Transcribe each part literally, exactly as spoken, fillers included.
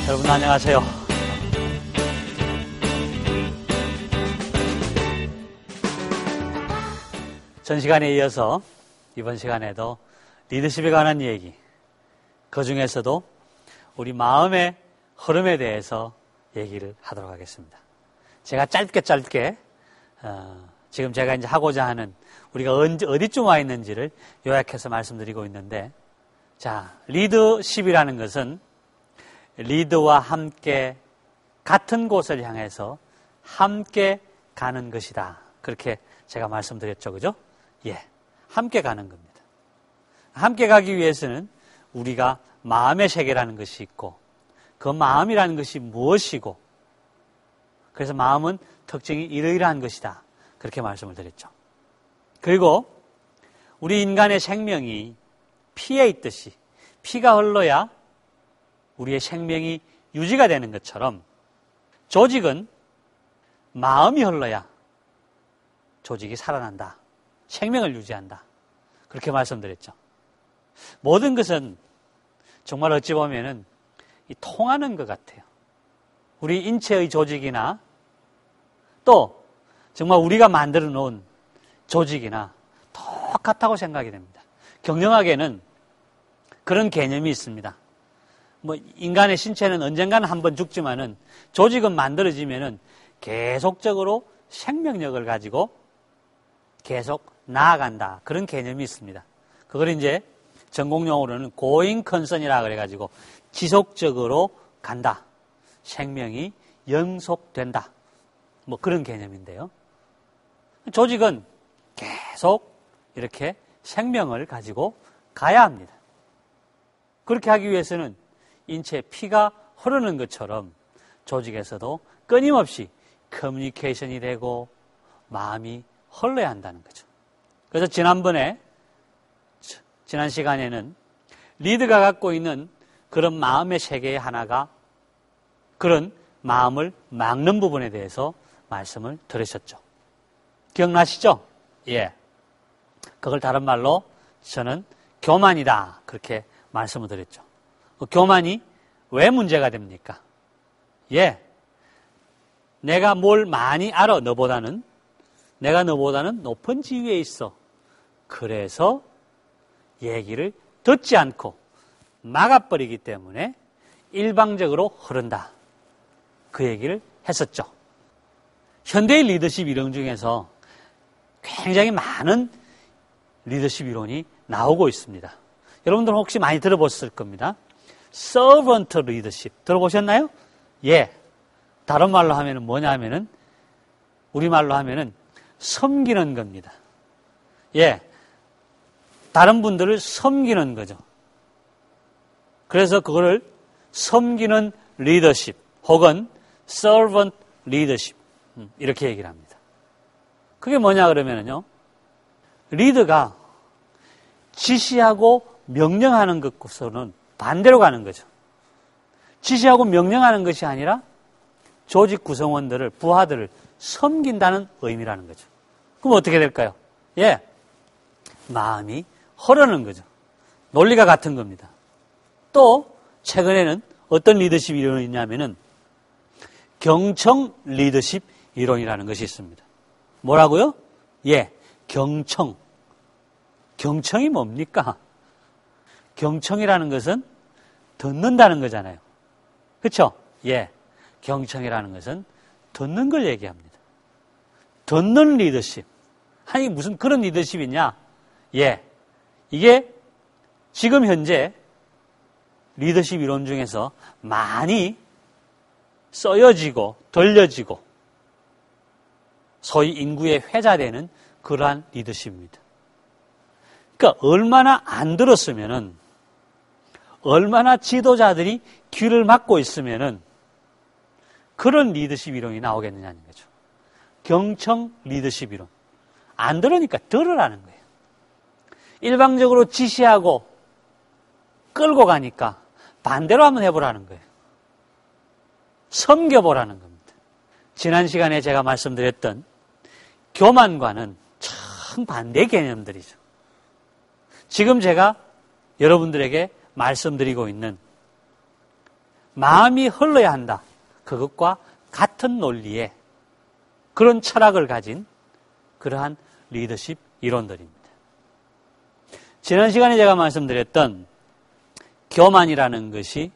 여러분 안녕하세요. 전 시간에 이어서 이번 시간에도 리더십에 관한 얘기, 그 중에서도 우리 마음의 흐름에 대해서 얘기를 하도록 하겠습니다. 제가 짧게 짧게 어, 지금 제가 이제 하고자 하는 우리가 언제, 어디쯤 와 있는지를 요약해서 말씀드리고 있는데, 자, 리더십이라는 것은 리더와 함께 같은 곳을 향해서 함께 가는 것이다. 그렇게 제가 말씀드렸죠. 그죠? 예. 함께 가는 겁니다. 함께 가기 위해서는 우리가 마음의 세계라는 것이 있고, 그 마음이라는 것이 무엇이고, 그래서 마음은 특징이 이러이러한 것이다. 그렇게 말씀을 드렸죠. 그리고 우리 인간의 생명이 피에 있듯이 피가 흘러야 우리의 생명이 유지가 되는 것처럼 조직은 마음이 흘러야 조직이 살아난다. 생명을 유지한다. 그렇게 말씀드렸죠. 모든 것은 정말 어찌 보면은 이 통하는 것 같아요. 우리 인체의 조직이나 또 정말 우리가 만들어 놓은 조직이나 똑같다고 생각이 됩니다. 경영학에는 그런 개념이 있습니다. 뭐 인간의 신체는 언젠가는 한번 죽지만은 조직은 만들어지면은 계속적으로 생명력을 가지고 계속 나아간다. 그런 개념이 있습니다. 그걸 이제 전공용어로는 going concern이라 그래가지고 지속적으로 간다. 생명이 연속된다. 뭐 그런 개념인데요. 조직은 계속 이렇게 생명을 가지고 가야 합니다. 그렇게 하기 위해서는 인체에 피가 흐르는 것처럼 조직에서도 끊임없이 커뮤니케이션이 되고 마음이 흘러야 한다는 거죠. 그래서 지난번에, 지난 시간에는 리드가 갖고 있는 그런 마음의 세계의 하나가 그런 마음을 막는 부분에 대해서 말씀을 들으셨죠. 기억나시죠? 예. 그걸 다른 말로 저는 교만이다. 그렇게 말씀을 드렸죠. 그 교만이 왜 문제가 됩니까? 예. 내가 뭘 많이 알아, 너보다는. 내가 너보다는 높은 지위에 있어. 그래서 얘기를 듣지 않고 막아버리기 때문에 일방적으로 흐른다. 그 얘기를 했었죠. 현대의 리더십 이론 중에서 굉장히 많은 리더십 이론이 나오고 있습니다. 여러분들 혹시 많이 들어보셨을 겁니다. 서번트 리더십 들어보셨나요? 예. 다른 말로 하면은 뭐냐 하면은 우리말로 하면은 섬기는 겁니다. 예. 다른 분들을 섬기는 거죠. 그래서 그거를 섬기는 리더십 혹은 servant leadership 이렇게 얘기를 합니다. 그게 뭐냐 그러면은요. 리더가 지시하고 명령하는 것과는 반대로 가는 거죠. 지시하고 명령하는 것이 아니라 조직 구성원들을, 부하들을 섬긴다는 의미라는 거죠. 그럼 어떻게 될까요? 예. 마음이 흐르는 거죠. 논리가 같은 겁니다. 또 최근에는 어떤 리더십 이론이 있냐면은 경청 리더십 이론이라는 것이 있습니다. 뭐라고요? 예. 경청. 경청이 뭡니까? 경청이라는 것은 듣는다는 거잖아요. 그렇죠? 예. 경청이라는 것은 듣는 걸 얘기합니다. 듣는 리더십. 아니 무슨 그런 리더십이냐? 예. 이게 지금 현재 리더십 이론 중에서 많이 써여지고 들려지고 소위 인구의 회자되는 그러한 리더십입니다. 그러니까 얼마나 안 들었으면은, 얼마나 지도자들이 귀를 막고 있으면은 그런 리더십 이론이 나오겠느냐는 거죠. 경청 리더십 이론. 안 들으니까 들으라는 거예요. 일방적으로 지시하고 끌고 가니까 반대로 한번 해보라는 거예요. 섬겨보라는 겁니다. 지난 시간에 제가 말씀드렸던 교만과는 참 반대 개념들이죠. 지금 제가 여러분들에게 말씀드리고 있는 마음이 흘러야 한다. 그것과 같은 논리의 그런 철학을 가진 그러한 리더십 이론들입니다. 지난 시간에 제가 말씀드렸던 교만이라는 것이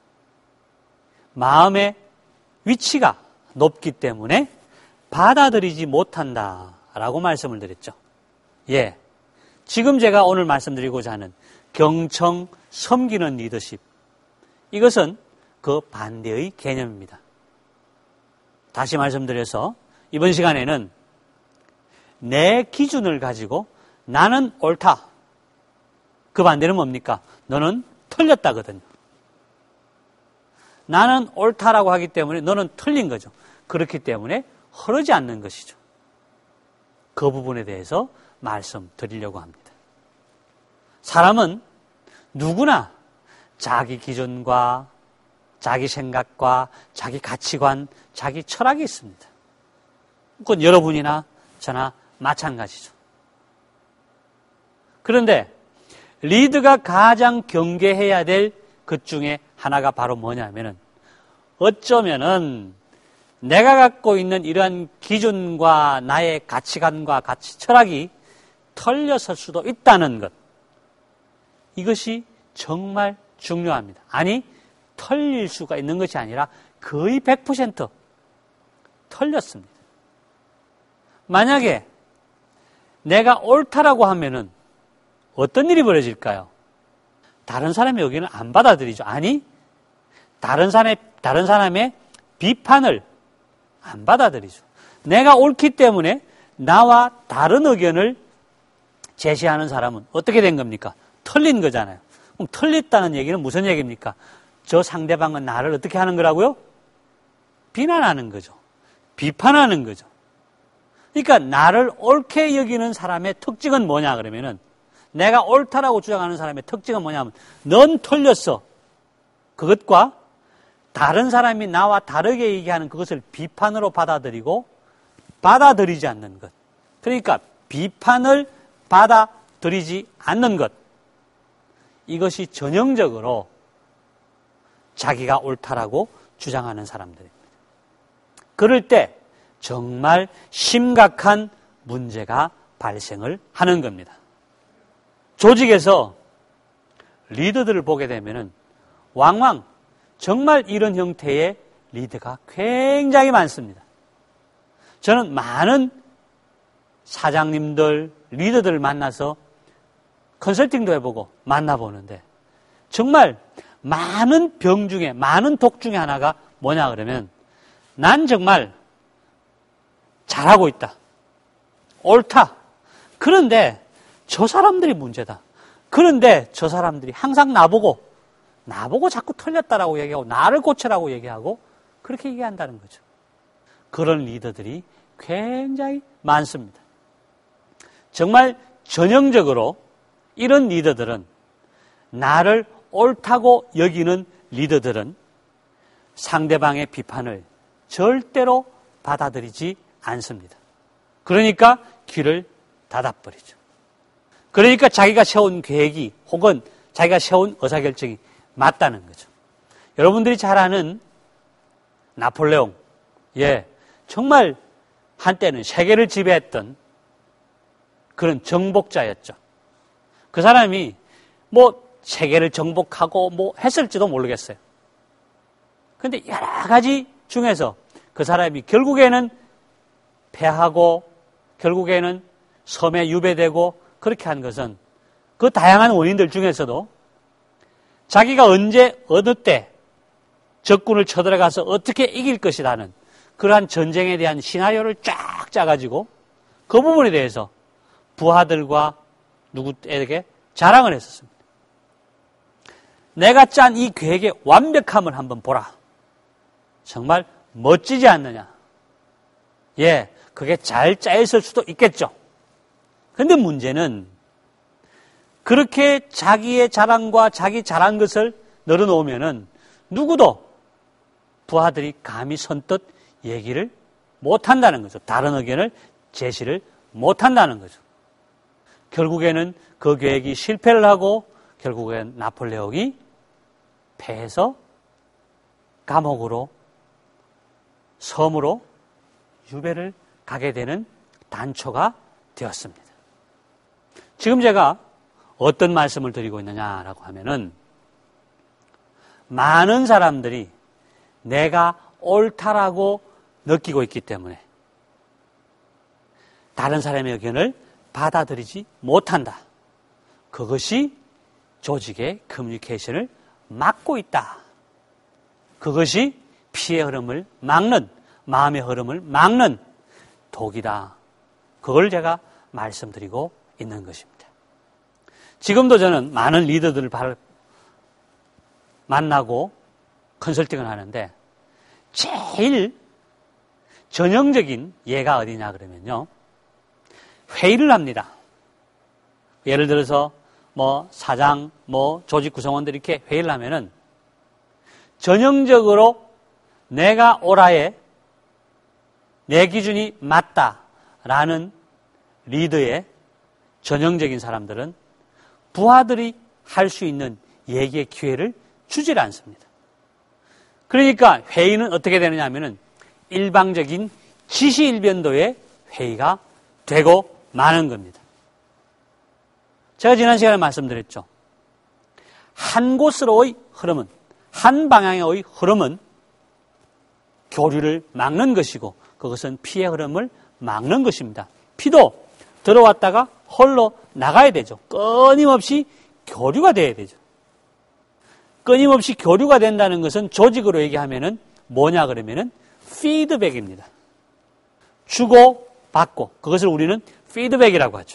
마음의 위치가 높기 때문에 받아들이지 못한다라고 말씀을 드렸죠. 예, 지금 제가 오늘 말씀드리고자 하는 경청, 섬기는 리더십, 이것은 그 반대의 개념입니다. 다시 말씀드려서 이번 시간에는 내 기준을 가지고 나는 옳다. 그 반대는 뭡니까? 너는 틀렸다거든요. 나는 옳다라고 하기 때문에 너는 틀린 거죠. 그렇기 때문에 흐르지 않는 것이죠. 그 부분에 대해서 말씀드리려고 합니다. 사람은 누구나 자기 기준과 자기 생각과 자기 가치관, 자기 철학이 있습니다. 그건 여러분이나 저나 마찬가지죠. 그런데 리더가 가장 경계해야 될 것 중에 하나가 바로 뭐냐면은 어쩌면은 내가 갖고 있는 이러한 기준과 나의 가치관과 가치 철학이 털려설 수도 있다는 것. 이것이 정말 중요합니다. 아니, 털릴 수가 있는 것이 아니라 거의 백 퍼센트 털렸습니다. 만약에 내가 옳다라고 하면은 어떤 일이 벌어질까요? 다른 사람이 여기는 안 받아들이죠. 아니, 다른 사람의, 다른 사람의 비판을 안 받아들이죠. 내가 옳기 때문에 나와 다른 의견을 제시하는 사람은 어떻게 된 겁니까? 틀린 거잖아요. 그럼 틀렸다는 얘기는 무슨 얘기입니까? 저 상대방은 나를 어떻게 하는 거라고요? 비난하는 거죠. 비판하는 거죠. 그러니까 나를 옳게 여기는 사람의 특징은 뭐냐 그러면은 내가 옳다라고 주장하는 사람의 특징은 뭐냐면 넌 틀렸어. 그것과 다른 사람이 나와 다르게 얘기하는 그것을 비판으로 받아들이고 받아들이지 않는 것. 그러니까 비판을 받아들이지 않는 것. 이것이 전형적으로 자기가 옳다라고 주장하는 사람들입니다. 그럴 때 정말 심각한 문제가 발생을 하는 겁니다. 조직에서 리더들을 보게 되면은 왕왕 정말 이런 형태의 리더가 굉장히 많습니다. 저는 많은 사장님들, 리더들을 만나서 컨설팅도 해보고 만나보는데 정말 많은 병 중에, 많은 독 중에 하나가 뭐냐 그러면 난 정말 잘하고 있다. 옳다. 그런데 저 사람들이 문제다. 그런데 저 사람들이 항상 나보고 나보고 자꾸 틀렸다라고 얘기하고 나를 고쳐라고 얘기하고 그렇게 얘기한다는 거죠. 그런 리더들이 굉장히 많습니다. 정말 전형적으로 이런 리더들은 나를 옳다고 여기는 리더들은 상대방의 비판을 절대로 받아들이지 않습니다. 그러니까 귀를 닫아버리죠. 그러니까 자기가 세운 계획이 혹은 자기가 세운 의사결정이 맞다는 거죠. 여러분들이 잘 아는 나폴레옹, 예, 정말 한때는 세계를 지배했던 그런 정복자였죠. 그 사람이 뭐 세계를 정복하고 뭐 했을지도 모르겠어요. 그런데 여러 가지 중에서 그 사람이 결국에는 패하고 결국에는 섬에 유배되고 그렇게 한 것은 그 다양한 원인들 중에서도 자기가 언제 어느 때 적군을 쳐들어가서 어떻게 이길 것이라는 그러한 전쟁에 대한 시나리오를 쫙 짜가지고 그 부분에 대해서 부하들과 누구에게 자랑을 했었습니다. 내가 짠 이 계획의 완벽함을 한번 보라. 정말 멋지지 않느냐. 예, 그게 잘 짜였을 수도 있겠죠. 그런데 문제는 그렇게 자기의 자랑과 자기 잘한 것을 널어놓으면은 누구도 부하들이 감히 선뜻 얘기를 못한다는 거죠. 다른 의견을 제시를 못한다는 거죠. 결국에는 그 계획이 실패를 하고 결국엔 나폴레옹이 패해서 감옥으로, 섬으로 유배를 가게 되는 단초가 되었습니다. 지금 제가 어떤 말씀을 드리고 있느냐라고 하면은, 많은 사람들이 내가 옳다라고 느끼고 있기 때문에 다른 사람의 의견을 받아들이지 못한다. 그것이 조직의 커뮤니케이션을 막고 있다. 그것이 피의 흐름을 막는, 마음의 흐름을 막는 독이다. 그걸 제가 말씀드리고 있는 것입니다. 지금도 저는 많은 리더들을 만나고 컨설팅을 하는데 제일 전형적인 예가 어디냐 그러면요, 회의를 합니다. 예를 들어서 뭐 사장, 뭐 조직 구성원들이 이렇게 회의를 하면은 전형적으로 내가 옳아에 내 기준이 맞다라는 리더의 전형적인 사람들은 부하들이 할 수 있는 얘기의 기회를 주질 않습니다. 그러니까 회의는 어떻게 되느냐 하면은 일방적인 지시일변도의 회의가 되고 마는 겁니다. 제가 지난 시간에 말씀드렸죠. 한 곳으로의 흐름은, 한 방향의 흐름은 교류를 막는 것이고, 그것은 피의 흐름을 막는 것입니다. 피도 들어왔다가 홀로 나가야 되죠. 끊임없이 교류가 돼야 되죠. 끊임없이 교류가 된다는 것은 조직으로 얘기하면은 뭐냐 그러면은 피드백입니다. 주고 받고, 그것을 우리는 피드백이라고 하죠.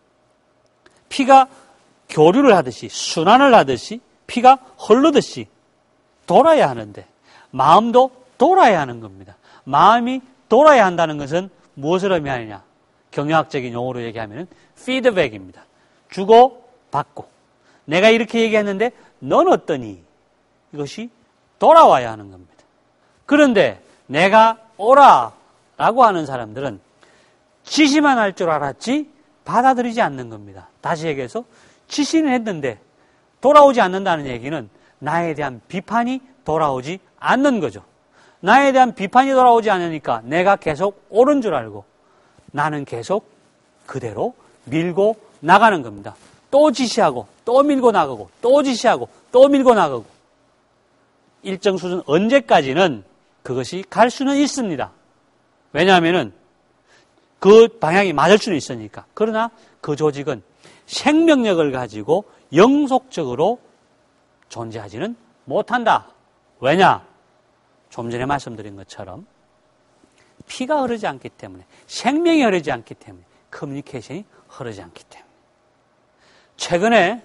피가 교류를 하듯이, 순환을 하듯이 피가 흐르듯이 돌아야 하는데 마음도 돌아야 하는 겁니다. 마음이 돌아야 한다는 것은 무엇을 의미하느냐? 경영학적인 용어로 얘기하면 피드백입니다. 주고 받고, 내가 이렇게 얘기했는데 넌 어떠니? 이것이 돌아와야 하는 겁니다. 그런데 내가 오라라고 하는 사람들은 지시만 할 줄 알았지 받아들이지 않는 겁니다. 다시 얘기해서 지시는 했는데 돌아오지 않는다는 얘기는 나에 대한 비판이 돌아오지 않는 거죠. 나에 대한 비판이 돌아오지 않으니까 내가 계속 옳은 줄 알고 나는 계속 그대로 밀고 나가는 겁니다. 또 지시하고 또 밀고 나가고 또 지시하고 또 밀고 나가고, 일정 수준 언제까지는 그것이 갈 수는 있습니다. 왜냐하면은 그 방향이 맞을 수는 있으니까. 그러나 그 조직은 생명력을 가지고 영속적으로 존재하지는 못한다. 왜냐? 좀 전에 말씀드린 것처럼 피가 흐르지 않기 때문에, 생명이 흐르지 않기 때문에, 커뮤니케이션이 흐르지 않기 때문에. 최근에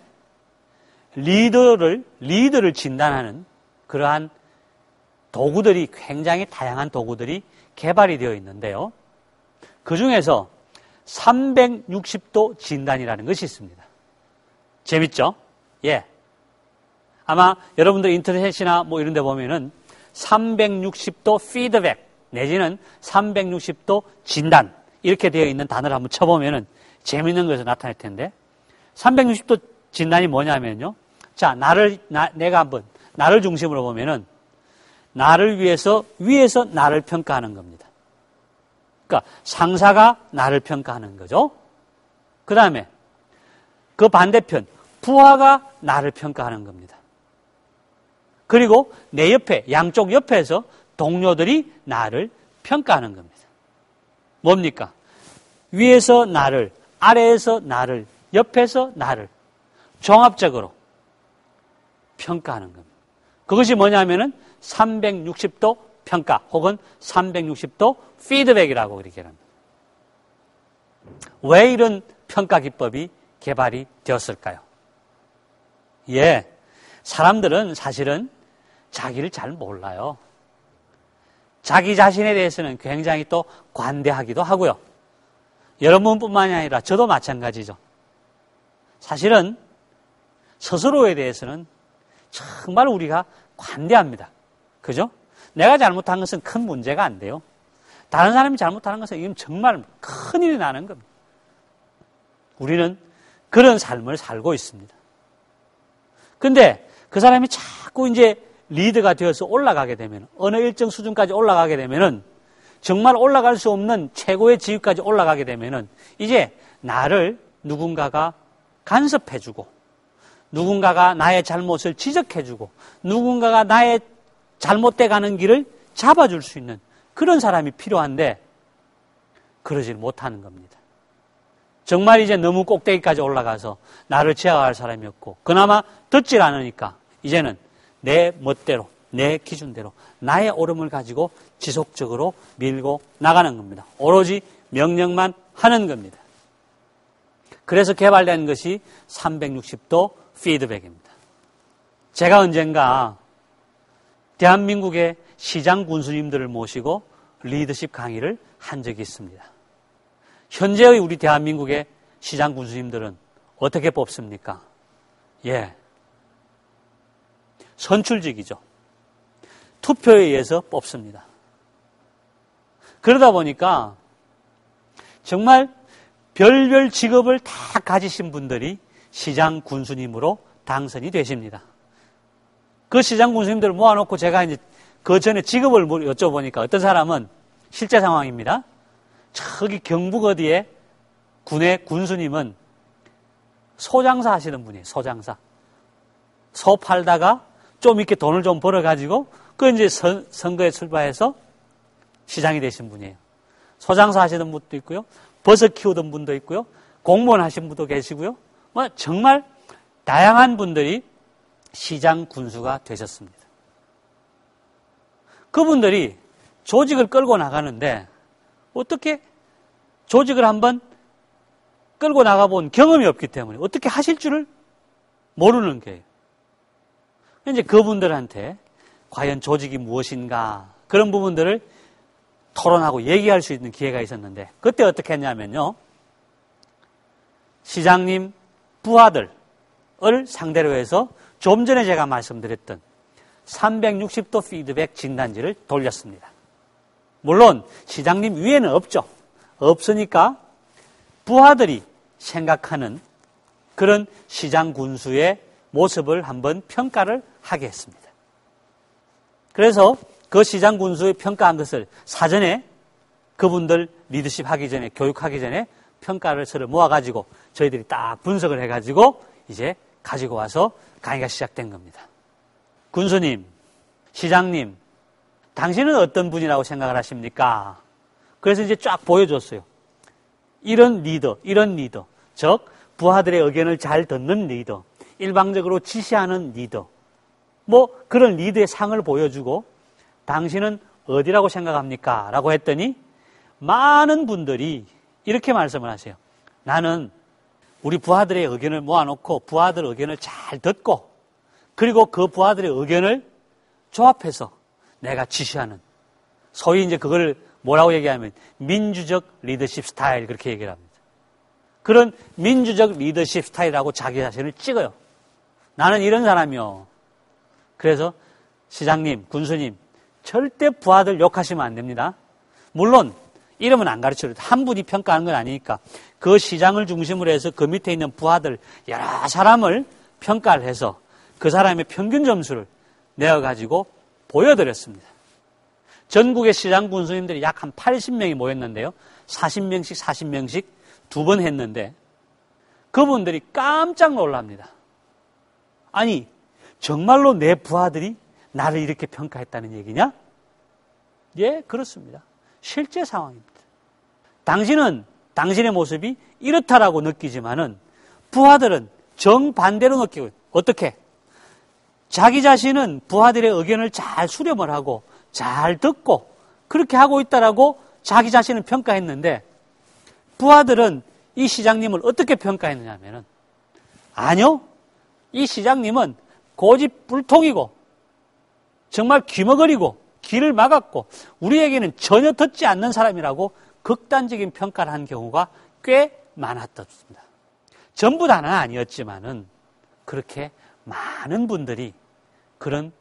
리더를, 리더를 진단하는 그러한 도구들이, 굉장히 다양한 도구들이 개발이 되어 있는데요. 그 중에서 삼백육십 도 진단이라는 것이 있습니다. 재밌죠? 예. 아마 여러분들 인터넷이나 뭐 이런 데 보면은 삼백육십 도 피드백 내지는 삼백육십 도 진단 이렇게 되어 있는 단어를 한번 쳐보면은 재밌는 것이 나타날 텐데, 삼백육십 도 진단이 뭐냐면요. 자, 나를, 나, 내가 한번, 나를 중심으로 보면은 나를 위해서, 위에서 나를 평가하는 겁니다. 그러니까 상사가 나를 평가하는 거죠. 그 다음에 그 반대편, 부하가 나를 평가하는 겁니다. 그리고 내 옆에, 양쪽 옆에서 동료들이 나를 평가하는 겁니다. 뭡니까? 위에서 나를, 아래에서 나를, 옆에서 나를 종합적으로 평가하는 겁니다. 그것이 뭐냐면은 삼백육십 도 평가 혹은 삼백육십 도 피드백이라고 그렇게 합니다. 왜 이런 평가 기법이 개발이 되었을까요? 예, 사람들은 사실은 자기를 잘 몰라요. 자기 자신에 대해서는 굉장히 또 관대하기도 하고요. 여러분뿐만이 아니라 저도 마찬가지죠. 사실은 스스로에 대해서는 정말 우리가 관대합니다. 그죠? 내가 잘못한 것은 큰 문제가 안 돼요. 다른 사람이 잘못하는 것은 이건 정말 큰일이 나는 겁니다. 우리는 그런 삶을 살고 있습니다. 근데 그 사람이 자꾸 이제 리더가 되어서 올라가게 되면, 어느 일정 수준까지 올라가게 되면은, 정말 올라갈 수 없는 최고의 지위까지 올라가게 되면은, 이제 나를 누군가가 간섭해주고, 누군가가 나의 잘못을 지적해주고, 누군가가 나의 잘못돼 가는 길을 잡아줄 수 있는 그런 사람이 필요한데, 그러질 못하는 겁니다. 정말 이제 너무 꼭대기까지 올라가서 나를 제어할 사람이 없고, 그나마 듣질 않으니까 이제는 내 멋대로, 내 기준대로 나의 옳음을 가지고 지속적으로 밀고 나가는 겁니다. 오로지 명령만 하는 겁니다. 그래서 개발된 것이 삼백육십 도 피드백입니다. 제가 언젠가 대한민국의 시장 군수님들을 모시고 리더십 강의를 한 적이 있습니다. 현재의 우리 대한민국의 시장 군수님들은 어떻게 뽑습니까? 예. 선출직이죠. 투표에 의해서 뽑습니다. 그러다 보니까 정말 별별 직업을 다 가지신 분들이 시장 군수님으로 당선이 되십니다. 그 시장 군수님들을 모아놓고 제가 이제 그 전에 직업을 여쭤보니까 어떤 사람은 실제 상황입니다. 저기 경북 어디에 군의 군수님은 소장사 하시는 분이에요. 소장사. 소 팔다가 좀 이렇게 돈을 좀 벌어가지고 그 이제 선, 선거에 출마해서 시장이 되신 분이에요. 소장사 하시는 분도 있고요. 버섯 키우던 분도 있고요. 공무원 하신 분도 계시고요. 뭐 정말 다양한 분들이 시장 군수가 되셨습니다. 그분들이 조직을 끌고 나가는데 어떻게 조직을 한번 끌고 나가본 경험이 없기 때문에 어떻게 하실 줄을 모르는 거예요. 이제 그분들한테 과연 조직이 무엇인가 그런 부분들을 토론하고 얘기할 수 있는 기회가 있었는데 그때 어떻게 했냐면요. 시장님 부하들을 상대로 해서 좀 전에 제가 말씀드렸던 삼백육십 도 피드백 진단지를 돌렸습니다. 물론 시장님 위에는 없죠. 없으니까 부하들이 생각하는 그런 시장 군수의 모습을 한번 평가를 하게 했습니다. 그래서 그 시장 군수의 평가한 것을 사전에 그분들 리더십 하기 전에, 교육하기 전에 평가를 서로 모아가지고 저희들이 딱 분석을 해가지고 이제 가지고 와서 강의가 시작된 겁니다. 군수님, 시장님, 당신은 어떤 분이라고 생각을 하십니까? 그래서 이제 쫙 보여줬어요. 이런 리더, 이런 리더, 즉 부하들의 의견을 잘 듣는 리더, 일방적으로 지시하는 리더, 뭐 그런 리더의 상을 보여주고 당신은 어디라고 생각합니까? 라고 했더니 많은 분들이 이렇게 말씀을 하세요. 나는 우리 부하들의 의견을 모아놓고 부하들 의견을 잘 듣고 그리고 그 부하들의 의견을 조합해서 내가 지시하는 소위 이제 그걸 뭐라고 얘기하면 민주적 리더십 스타일 그렇게 얘기를 합니다. 그런 민주적 리더십 스타일이라고 자기 자신을 찍어요. 나는 이런 사람이요. 그래서 시장님, 군수님 절대 부하들 욕하시면 안 됩니다. 물론 이름은 안 가르쳐도 한 분이 평가하는 건 아니니까 그 시장을 중심으로 해서 그 밑에 있는 부하들 여러 사람을 평가를 해서 그 사람의 평균 점수를 내어가지고 보여드렸습니다. 전국의 시장 군수님들이 약 한 팔십 명이 모였는데요. 사십 명씩 사십 명씩 두 번 했는데 그분들이 깜짝 놀랍니다. 아니 정말로 내 부하들이 나를 이렇게 평가했다는 얘기냐? 예, 그렇습니다. 실제 상황입니다. 당신은 당신의 모습이 이렇다라고 느끼지만은 부하들은 정반대로 느끼고 어떻게? 자기 자신은 부하들의 의견을 잘 수렴을 하고 잘 듣고 그렇게 하고 있다라고 자기 자신을 평가했는데 부하들은 이 시장님을 어떻게 평가했느냐 하면은 아니요. 이 시장님은 고집불통이고 정말 귀머거리고 길을 막았고 우리에게는 전혀 듣지 않는 사람이라고 극단적인 평가를 한 경우가 꽤 많았습니다. 전부 다는 아니었지만은 그렇게 많은 분들이 그런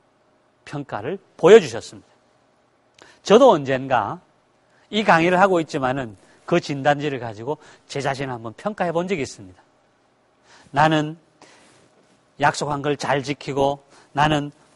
평가를 보여주셨습니다. 저도 언젠가 이 강의를 하고 있지만은 그 진단지를 가지고 제 자신을 한번 평가해 본 적이 있습니다. 나는 약속한 걸 잘 지키고 나는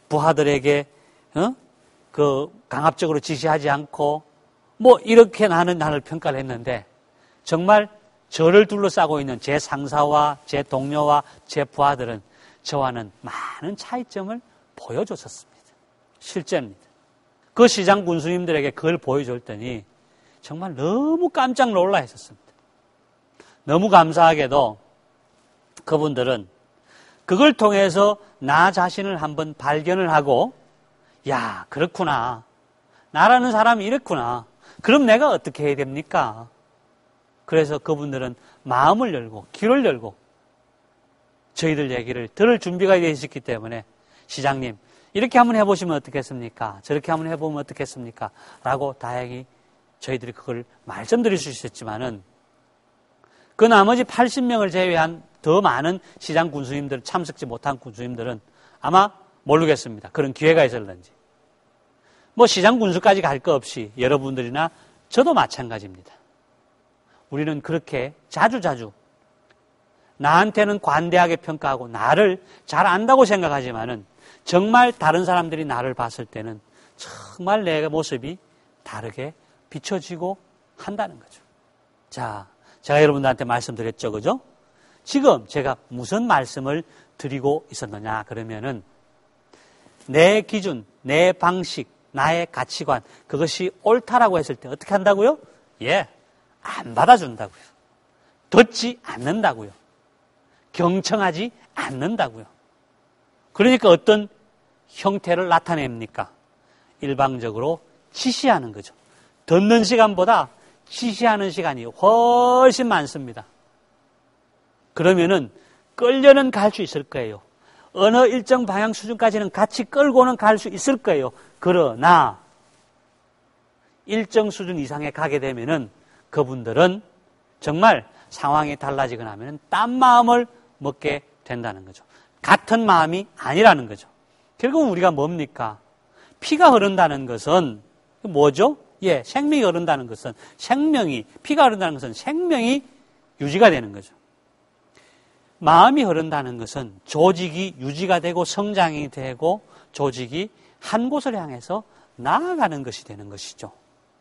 부하들에게 어? 그 강압적으로 지시하지 않고 뭐 이렇게 나는 나를 평가를 했는데 정말 저를 둘러싸고 있는 제 상사와 제 동료와 제 부하들은 저와는 많은 차이점을 보여줬었습니다. 실제입니다. 그 시장 군수님들에게 그걸 보여줬더니 정말 너무 깜짝 놀라 했었습니다. 너무 감사하게도 그분들은 그걸 통해서 나 자신을 한번 발견을 하고 야, 그렇구나. 나라는 사람이 이렇구나. 그럼 내가 어떻게 해야 됩니까? 그래서 그분들은 마음을 열고 귀를 열고 저희들 얘기를 들을 준비가 되어 있었기 때문에 시장님 이렇게 한번 해보시면 어떻겠습니까? 저렇게 한번 해보면 어떻겠습니까? 라고 다행히 저희들이 그걸 말씀드릴 수 있었지만은 그 나머지 팔십 명을 제외한 더 많은 시장 군수님들, 참석지 못한 군수님들은 아마 모르겠습니다. 그런 기회가 있었는지. 뭐 시장 군수까지 갈 거 없이 여러분들이나 저도 마찬가지입니다. 우리는 그렇게 자주자주 나한테는 관대하게 평가하고 나를 잘 안다고 생각하지만은 정말 다른 사람들이 나를 봤을 때는 정말 내 모습이 다르게 비춰지고 한다는 거죠. 자, 제가 여러분들한테 말씀드렸죠, 그죠? 지금 제가 무슨 말씀을 드리고 있었느냐 그러면은 내 기준, 내 방식, 나의 가치관 그것이 옳다라고 했을 때 어떻게 한다고요? 예, 안 받아준다고요. 듣지 않는다고요. 경청하지 않는다고요. 그러니까 어떤 형태를 나타냅니까? 일방적으로 지시하는 거죠. 듣는 시간보다 지시하는 시간이 훨씬 많습니다. 그러면은 끌려는 갈 수 있을 거예요. 어느 일정 방향 수준까지는 같이 끌고는 갈 수 있을 거예요. 그러나 일정 수준 이상에 가게 되면은 그분들은 정말 상황이 달라지거나 하면 딴 마음을 먹게 된다는 거죠. 같은 마음이 아니라는 거죠. 결국은 우리가 뭡니까? 피가 흐른다는 것은 뭐죠? 예, 생명이 흐른다는 것은 생명이, 피가 흐른다는 것은 생명이 유지가 되는 거죠. 마음이 흐른다는 것은 조직이 유지가 되고 성장이 되고 조직이 한 곳을 향해서 나아가는 것이 되는 것이죠.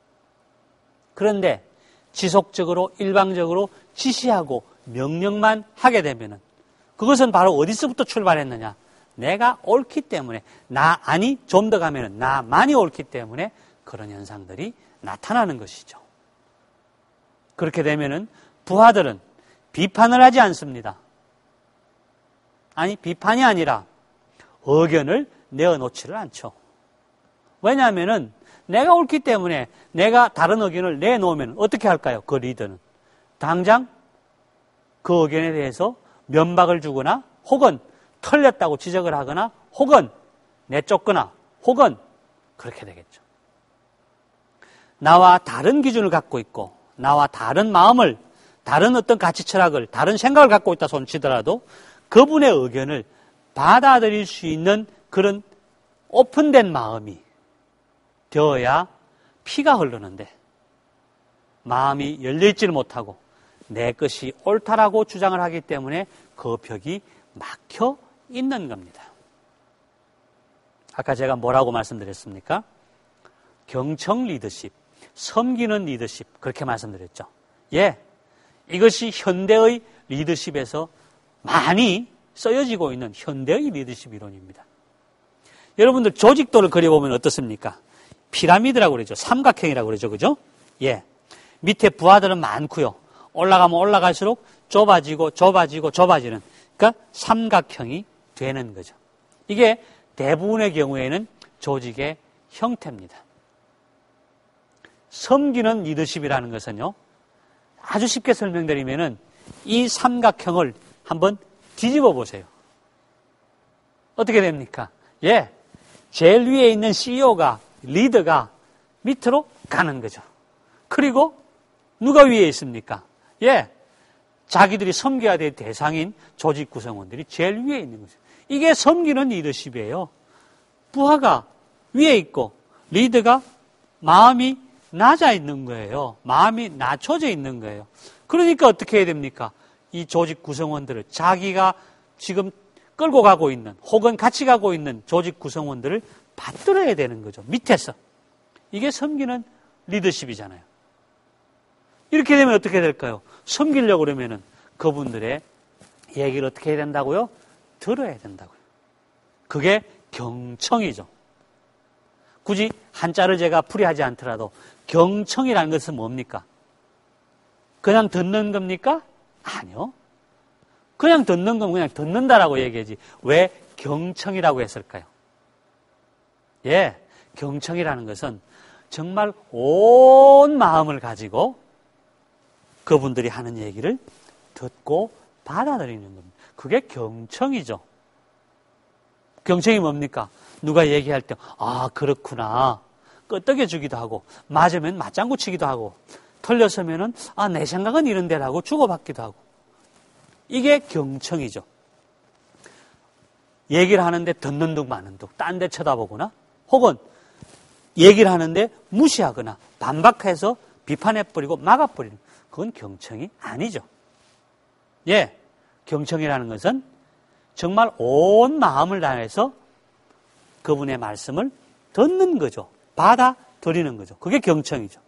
그런데 지속적으로 일방적으로 지시하고 명령만 하게 되면은 그것은 바로 어디서부터 출발했느냐? 내가 옳기 때문에 나 아니 좀 더 가면은 나만이 옳기 때문에 그런 현상들이 나타나는 것이죠. 그렇게 되면은 부하들은 비판을 하지 않습니다. 아니 비판이 아니라 의견을 내어놓지를 않죠. 왜냐하면은 내가 옳기 때문에 내가 다른 의견을 내놓으면 어떻게 할까요? 그 리더는 당장 그 의견에 대해서 면박을 주거나 혹은 틀렸다고 지적을 하거나 혹은 내쫓거나 혹은 그렇게 되겠죠. 나와 다른 기준을 갖고 있고 나와 다른 마음을 다른 어떤 가치 철학을 다른 생각을 갖고 있다 손치더라도 그분의 의견을 받아들일 수 있는 그런 오픈된 마음이 되어야 피가 흐르는데 마음이 열려있지를 못하고 내 것이 옳다라고 주장을 하기 때문에 그 벽이 막혀 있는 겁니다. 아까 제가 뭐라고 말씀드렸습니까? 경청 리더십, 섬기는 리더십 그렇게 말씀드렸죠. 예, 이것이 현대의 리더십에서 많이 쓰여지고 있는 현대의 리더십 이론입니다. 여러분들 조직도를 그려보면 어떻습니까? 피라미드라고 그러죠. 삼각형이라고 그러죠. 그죠? 예. 밑에 부하들은 많고요. 올라가면 올라갈수록 좁아지고 좁아지고 좁아지는 그러니까 삼각형이 되는 거죠. 이게 대부분의 경우에는 조직의 형태입니다. 섬기는 리더십이라는 것은요. 아주 쉽게 설명드리면은 이 삼각형을 한번 뒤집어 보세요. 어떻게 됩니까? 예. 제일 위에 있는 씨이오가 리더가 밑으로 가는 거죠. 그리고 누가 위에 있습니까? 예, 자기들이 섬겨야 될 대상인 조직 구성원들이 제일 위에 있는 거죠. 이게 섬기는 리더십이에요. 부하가 위에 있고 리더가 마음이 낮아 있는 거예요. 마음이 낮춰져 있는 거예요. 그러니까 어떻게 해야 됩니까? 이 조직 구성원들을 자기가 지금 끌고 가고 있는 혹은 같이 가고 있는 조직 구성원들을 받들어야 되는 거죠. 밑에서. 이게 섬기는 리더십이잖아요. 이렇게 되면 어떻게 될까요? 섬기려고 그러면은 그분들의 얘기를 어떻게 해야 된다고요? 들어야 된다고요. 그게 경청이죠. 굳이 한자를 제가 풀이하지 않더라도 경청이라는 것은 뭡니까? 그냥 듣는 겁니까? 아니요. 그냥 듣는 건 그냥 듣는다라고 얘기하지. 왜 경청이라고 했을까요? 예, 경청이라는 것은 정말 온 마음을 가지고 그분들이 하는 얘기를 듣고 받아들이는 겁니다. 그게 경청이죠. 경청이 뭡니까? 누가 얘기할 때, 아, 그렇구나. 끄떡여주기도 하고, 맞으면 맞장구 치기도 하고, 틀렸으면은, 아, 내 생각은 이런데라고 주고받기도 하고. 이게 경청이죠. 얘기를 하는데 듣는 둥 마는 둥, 딴 데 쳐다보거나, 혹은 얘기를 하는데 무시하거나, 반박해서 비판해버리고 막아버리는, 그건 경청이 아니죠. 예, 경청이라는 것은 정말 온 마음을 다해서 그분의 말씀을 듣는 거죠. 받아들이는 거죠. 그게 경청이죠.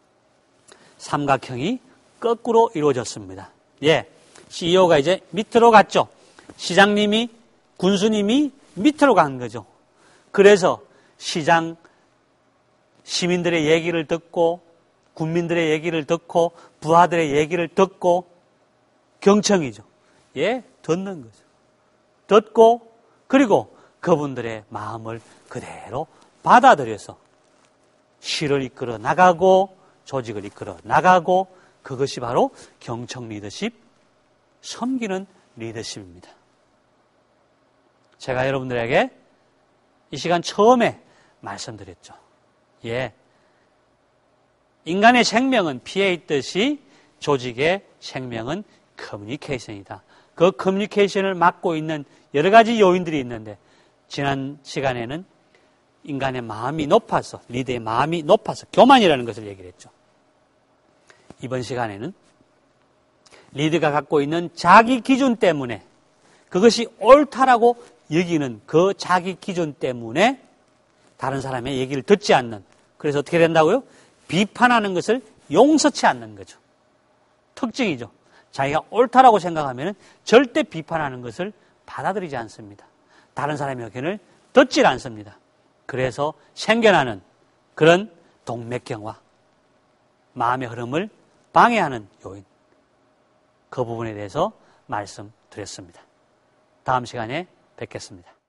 삼각형이 거꾸로 이루어졌습니다. 예, 씨이오가 이제 밑으로 갔죠. 시장님이, 군수님이 밑으로 간 거죠. 그래서 시장, 시민들의 얘기를 듣고 군민들의 얘기를 듣고 부하들의 얘기를 듣고 경청이죠. 예, 듣는 거죠. 듣고 그리고 그분들의 마음을 그대로 받아들여서 시를 이끌어 나가고 조직을 이끌어 나가고 그것이 바로 경청 리더십, 섬기는 리더십입니다. 제가 여러분들에게 이 시간 처음에 말씀드렸죠. 예, 인간의 생명은 피에 있듯이 조직의 생명은 커뮤니케이션이다. 그 커뮤니케이션을 맡고 있는 여러 가지 요인들이 있는데 지난 시간에는 인간의 마음이 높아서, 리더의 마음이 높아서 교만이라는 것을 얘기를 했죠. 이번 시간에는 리더가 갖고 있는 자기 기준 때문에 그것이 옳다라고 여기는 그 자기 기준 때문에 다른 사람의 얘기를 듣지 않는, 그래서 어떻게 된다고요? 비판하는 것을 용서치 않는 거죠. 특징이죠. 자기가 옳다라고 생각하면 절대 비판하는 것을 받아들이지 않습니다. 다른 사람의 의견을 듣질 않습니다. 그래서 생겨나는 그런 동맥경화, 마음의 흐름을 방해하는 요인, 그 부분에 대해서 말씀드렸습니다. 다음 시간에 뵙겠습니다.